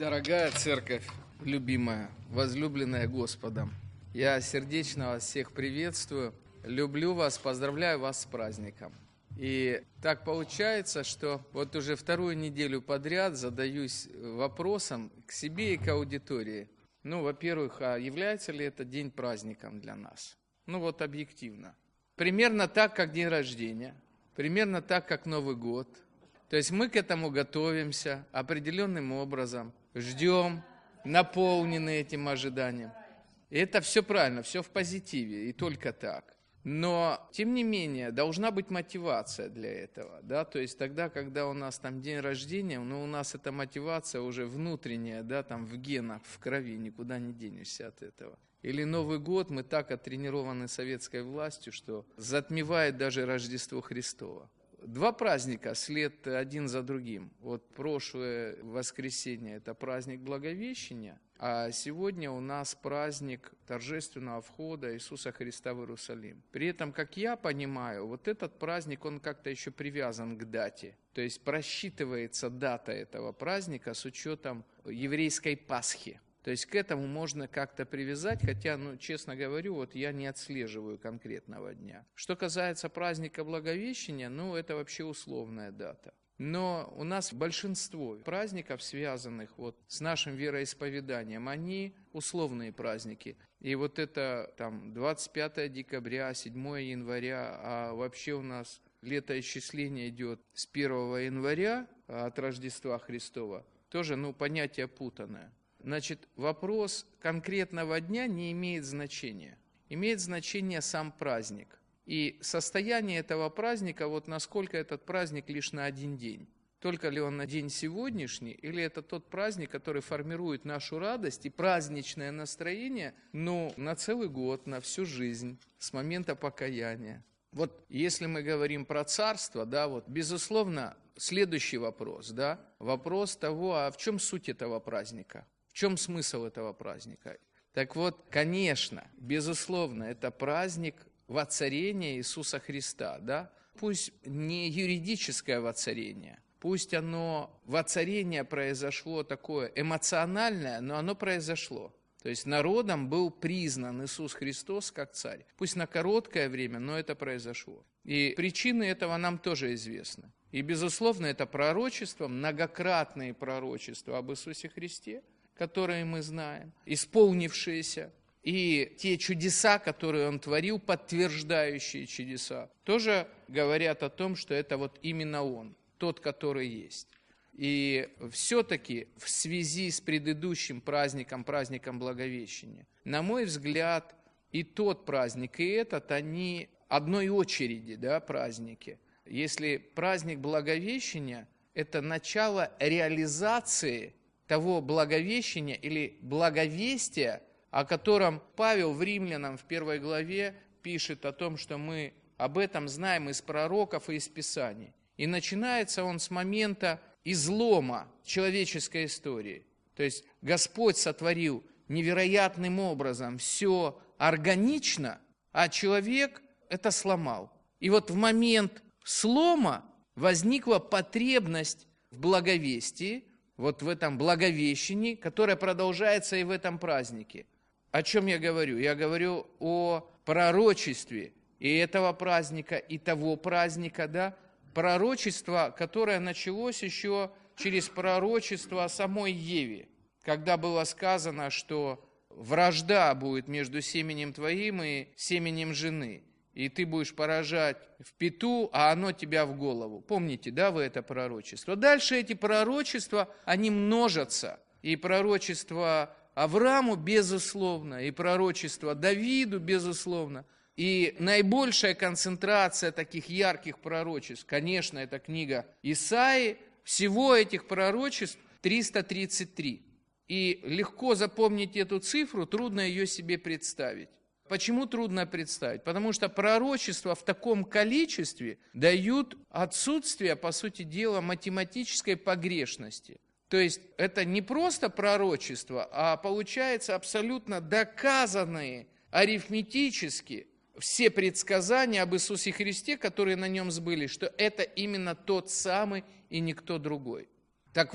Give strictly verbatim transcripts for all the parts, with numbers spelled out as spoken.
Дорогая церковь, любимая, возлюбленная Господом, я сердечно вас всех приветствую, люблю вас, поздравляю вас с праздником. И так получается, что вот уже вторую неделю подряд задаюсь вопросом к себе и к аудитории. Ну, во-первых, а является ли это день праздником для нас? Ну вот объективно. Примерно так, как день рождения, примерно так, как Новый год. То есть мы к этому готовимся определенным образом, ждем, наполнены этим ожиданием. И это все правильно, все в позитиве, и только так. Но, тем не менее, должна быть мотивация для этого. Да? То есть тогда, когда у нас там день рождения, ну, у нас эта мотивация уже внутренняя, да, там в генах, в крови, никуда не денешься от этого. Или Новый год, мы так оттренированы советской властью, что затмевает даже Рождество Христово. Два праздника след один за другим. Вот прошлое воскресенье – это праздник Благовещения, а сегодня у нас праздник торжественного входа Иисуса Христа в Иерусалим. При этом, как я понимаю, вот этот праздник, он как-то еще привязан к дате. То есть просчитывается дата этого праздника с учетом еврейской Пасхи. То есть к этому можно как-то привязать, хотя, ну, честно говорю, вот я не отслеживаю конкретного дня. Что касается праздника Благовещения, ну, это вообще условная дата. Но у нас большинство праздников, связанных вот с нашим вероисповеданием, они условные праздники. И вот это там двадцать пятое декабря, седьмое января, а вообще у нас летоисчисление идет с первого января от Рождества Христова, тоже, ну, понятие путанное. Значит, вопрос конкретного дня не имеет значения. Имеет значение сам праздник. И состояние этого праздника, вот насколько этот праздник лишь на один день. Только ли он на день сегодняшний, или это тот праздник, который формирует нашу радость и праздничное настроение, ну, на целый год, на всю жизнь, с момента покаяния. Вот если мы говорим про царство, да, вот, безусловно, следующий вопрос, да, вопрос того, а в чем суть этого праздника? В чем смысл этого праздника? Так вот, конечно, безусловно, это праздник воцарения Иисуса Христа, да? Пусть не юридическое воцарение, пусть оно, воцарение произошло такое эмоциональное, но оно произошло. То есть народом был признан Иисус Христос как царь. Пусть на короткое время, но это произошло. И причины этого нам тоже известны. И, безусловно, это пророчество, многократные пророчества об Иисусе Христе, которые мы знаем, исполнившиеся, и те чудеса, которые Он творил, подтверждающие чудеса, тоже говорят о том, что это вот именно Он, тот, который есть. И все-таки в связи с предыдущим праздником, праздником Благовещения, на мой взгляд, и тот праздник, и этот, они одной очереди, да, праздники. Если праздник Благовещения – это начало реализации того благовещения или благовестия, о котором Павел в Римлянам в первой главе пишет о том, что мы об этом знаем из пророков и из Писаний. И начинается он с момента излома человеческой истории. То есть Господь сотворил невероятным образом все органично, а человек это сломал. И вот в момент слома возникла потребность в благовестии, вот в этом благовещении, которое продолжается и в этом празднике. О чем я говорю? Я говорю о пророчестве и этого праздника, и того праздника, да, пророчество, которое началось еще через пророчество о самой Еве, когда было сказано, что вражда будет между семенем твоим и семенем жены, и ты будешь поражать в пяту, а оно тебя в голову. Помните, да, вы это пророчество? Дальше эти пророчества, они множатся. И пророчество Аврааму, безусловно, и пророчество Давиду, безусловно. И наибольшая концентрация таких ярких пророчеств, конечно, это книга Исаии. Всего этих пророчеств триста тридцать три. И легко запомнить эту цифру, трудно ее себе представить. Почему трудно представить? Потому что пророчества в таком количестве дают отсутствие, по сути дела, математической погрешности. То есть это не просто пророчество, а получается абсолютно доказанные арифметически все предсказания об Иисусе Христе, которые на нем сбылись, что это именно тот самый и никто другой. Так вот,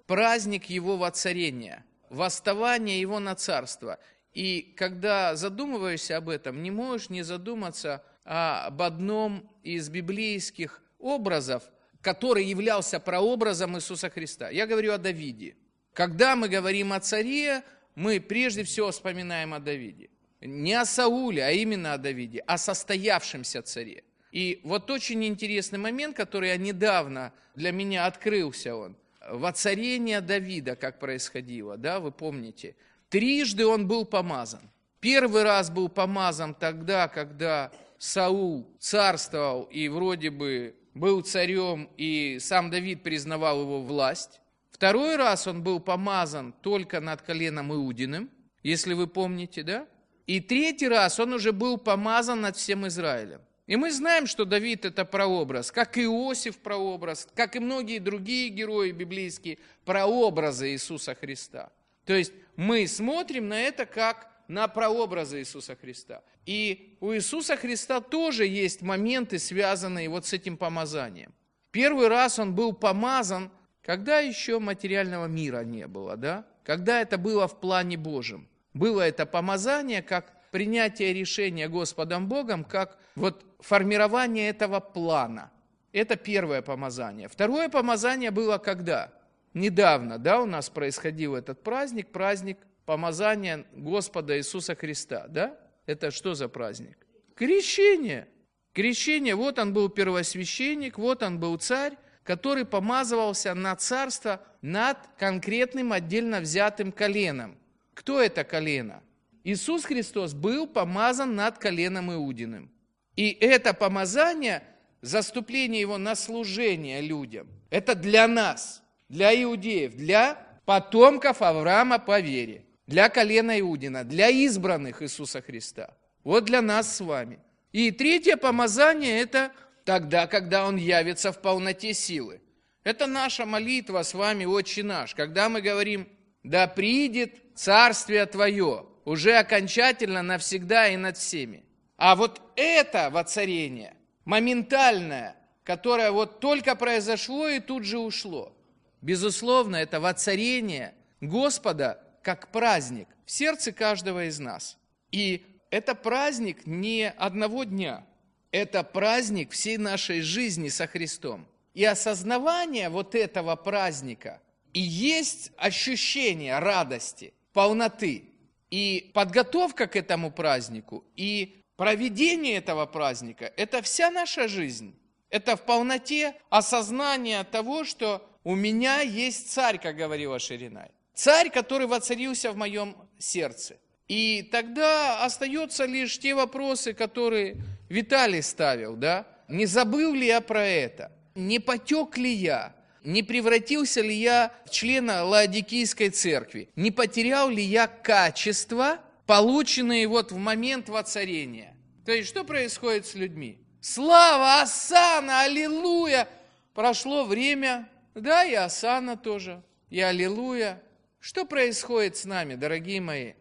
праздник его воцарения, восставание его на царство. И когда задумываешься об этом, не можешь не задуматься об одном из библейских образов, который являлся прообразом Иисуса Христа. Я говорю о Давиде. Когда мы говорим о царе, мы прежде всего вспоминаем о Давиде. Не о Сауле, а именно о Давиде, о состоявшемся царе. И вот очень интересный момент, который я недавно, для меня открылся он. Воцарение Давида, как происходило, да, вы помните. Трижды он был помазан. Первый раз был помазан тогда, когда Саул царствовал и вроде бы был царем, и сам Давид признавал его власть. Второй раз он был помазан только над коленом Иудиным, если вы помните, да? И третий раз он уже был помазан над всем Израилем. И мы знаем, что Давид – это прообраз, как и Иосиф прообраз, как и многие другие герои библейские, прообразы Иисуса Христа. То есть мы смотрим на это как на прообразы Иисуса Христа. И у Иисуса Христа тоже есть моменты, связанные вот с этим помазанием. Первый раз он был помазан, когда еще материального мира не было, да? Когда это было в плане Божьем. Было это помазание, как принятие решения Господом Богом, как вот формирование этого плана. Это первое помазание. Второе помазание было когда? Недавно, да, у нас происходил этот праздник, праздник помазания Господа Иисуса Христа, да? Это что за праздник? Крещение. Крещение, вот он был первосвященник, вот он был царь, который помазывался на царство над конкретным отдельно взятым коленом. Кто это колено? Иисус Христос был помазан над коленом Иудиным. И это помазание, заступление его на служение людям, это для нас, для иудеев, для потомков Авраама по вере, для колена Иудина, для избранных Иисуса Христа. Вот для нас с вами. И третье помазание – это тогда, когда Он явится в полноте силы. Это наша молитва с вами, Отче наш, когда мы говорим: «Да придет Царствие Твое», уже окончательно, навсегда и над всеми. А вот это воцарение, моментальное, которое вот только произошло и тут же ушло, безусловно, это воцарение Господа как праздник в сердце каждого из нас. И это праздник не одного дня, это праздник всей нашей жизни со Христом. И осознавание вот этого праздника и есть ощущение радости, полноты. И подготовка к этому празднику, и проведение этого праздника – это вся наша жизнь. Это в полноте осознание того, что у меня есть царь, как говорила Ширинай. Царь, который воцарился в моем сердце. И тогда остаются лишь те вопросы, которые Виталий ставил, да? Не забыл ли я про это? Не потек ли я? Не превратился ли я в члена Лаодикийской церкви? Не потерял ли я качества, полученные вот в момент воцарения? То есть, что происходит с людьми? Слава, осанна, аллилуйя! Прошло время, да, и осанна тоже, и аллилуйя. Что происходит с нами, дорогие мои?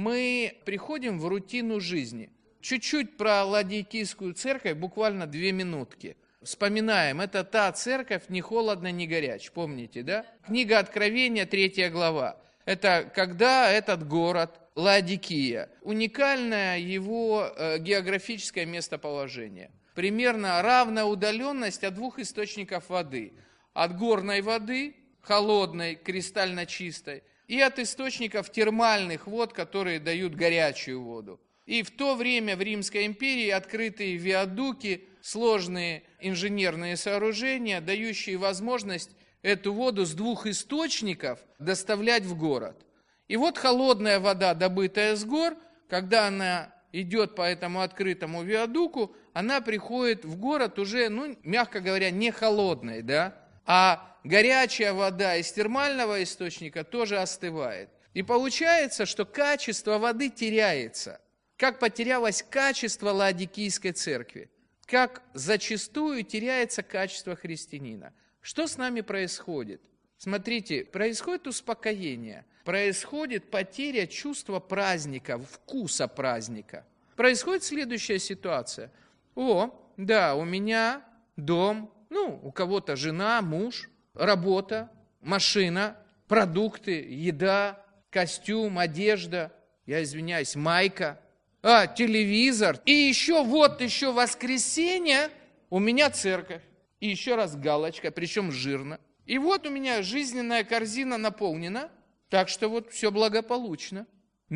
Мы приходим в рутину жизни. Чуть-чуть про Лаодикийскую церковь, буквально две минутки. Вспоминаем, это та церковь, ни холодно, ни горяч, помните, да? Книга Откровения, третья глава. Это когда этот город, Лаодикия, уникальное его э, географическое местоположение. Примерно равная удаленность от двух источников воды. От горной воды, холодной, кристально чистой, и от источников термальных вод, которые дают горячую воду. И в то время в Римской империи открытые виадуки, сложные инженерные сооружения, дающие возможность эту воду с двух источников доставлять в город. И вот холодная вода, добытая с гор, когда она идет по этому открытому виадуку, она приходит в город уже, ну, мягко говоря, не холодной, да, а горячая вода из термального источника тоже остывает. И получается, что качество воды теряется. Как потерялось качество Лаодикийской церкви, как зачастую теряется качество христианина. Что с нами происходит? Смотрите, происходит успокоение, происходит потеря чувства праздника, вкуса праздника. Происходит следующая ситуация. О, да, у меня дом, ну, у кого-то жена, муж, работа, машина, продукты, еда, костюм, одежда, я извиняюсь, майка, а, телевизор. И еще вот, еще воскресенье у меня церковь. И еще раз галочка, причем жирно. И вот у меня жизненная корзина наполнена, так что вот все благополучно.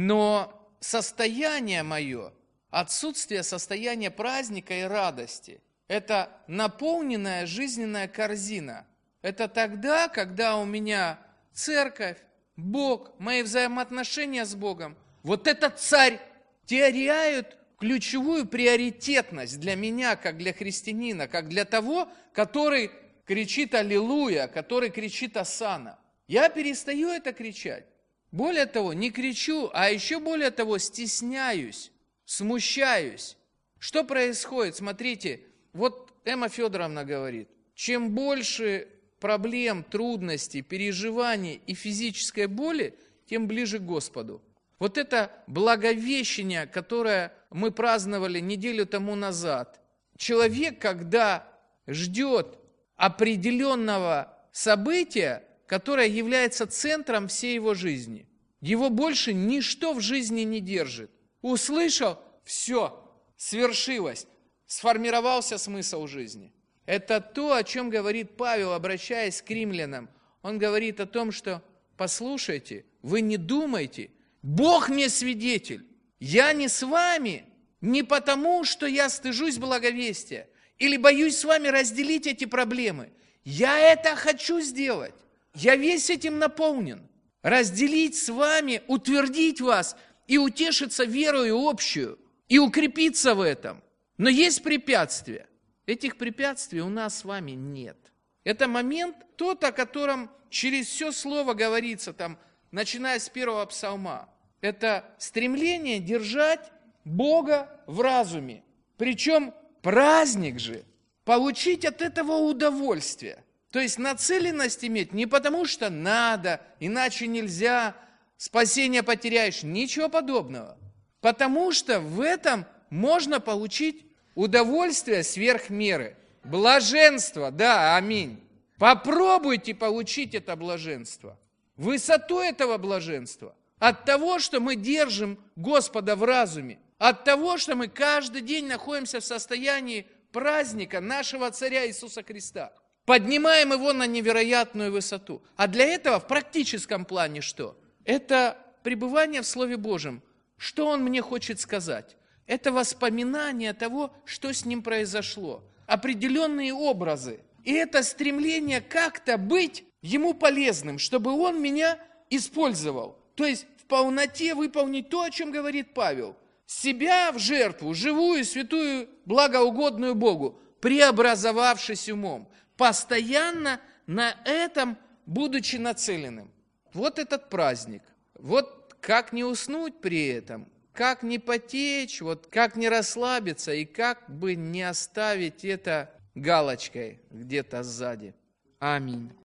Но состояние мое, отсутствие состояния праздника и радости, это наполненная жизненная корзина. Это тогда, когда у меня церковь, Бог, мои взаимоотношения с Богом, вот этот царь теряют ключевую приоритетность для меня, как для христианина, как для того, который кричит «Аллилуйя», который кричит «Осанна». Я перестаю это кричать. Более того, не кричу, а еще более того, стесняюсь, смущаюсь. Что происходит? Смотрите, вот Эмма Федоровна говорит, чем больше проблем, трудностей, переживаний и физической боли, тем ближе к Господу. Вот это благовещение, которое мы праздновали неделю тому назад. Человек, когда ждет определенного события, которое является центром всей его жизни, его больше ничто в жизни не держит. Услышал, все, свершилось, сформировался смысл жизни. Это то, о чем говорит Павел, обращаясь к римлянам. Он говорит о том, что, послушайте, вы не думайте, Бог мне свидетель, я не с вами, не потому, что я стыжусь благовестия или боюсь с вами разделить эти проблемы. Я это хочу сделать, я весь этим наполнен. Разделить с вами, утвердить вас и утешиться верою общую, и укрепиться в этом. Но есть препятствия. Этих препятствий у нас с вами нет. Это момент тот, о котором через все слово говорится, там, начиная с первого псалма. Это стремление держать Бога в разуме. Причем праздник же, получить от этого удовольствие. То есть нацеленность иметь не потому, что надо, иначе нельзя, спасение потеряешь, ничего подобного. Потому что в этом можно получить удовольствие сверх меры. Блаженство, да, аминь. Попробуйте получить это блаженство. Высоту этого блаженства. От того, что мы держим Господа в разуме. От того, что мы каждый день находимся в состоянии праздника нашего Царя Иисуса Христа. Поднимаем его на невероятную высоту. А для этого в практическом плане что? Это пребывание в Слове Божьем. Что Он мне хочет сказать? Это воспоминание того, что с ним произошло. Определенные образы. И это стремление как-то быть ему полезным, чтобы он меня использовал. То есть в полноте выполнить то, о чем говорит Павел. Себя в жертву, живую, святую, благоугодную Богу, преобразовавшись умом. Постоянно на этом, будучи нацеленным. Вот этот праздник. Вот как не уснуть при этом, как не потечь, вот как не расслабиться и как бы не оставить это галочкой где-то сзади. Аминь.